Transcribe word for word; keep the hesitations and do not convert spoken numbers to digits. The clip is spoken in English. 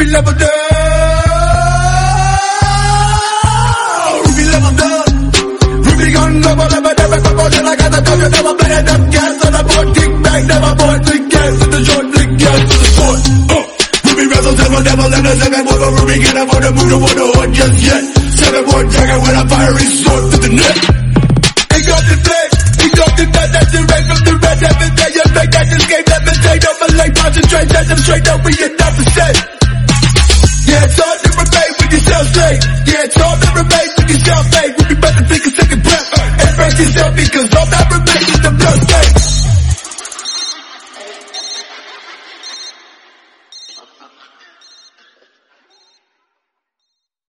Ruby level down. Ruby level down. Ruby gun level, never, never, never, never, got the touch, never play enough gas on the board, kick back, never board, click gas to the joint, click gas to the sword. Uh, Ruby wrestle, devil, devil, and the second boy, but Ruby can't afford to move the water on just yet. Seven boy dragon with a fiery sword to the neck. He got the flame, he got the death, that's the red from the red, every day you make that escape, never take up a late, concentrate, set them straight up, we get nothing said. Yeah, it's hard to remain with yourself straight. Yeah, it's hard to remain with yourself fake. We'll be better take a second breath and brace yourself because all that remains is the blood stain.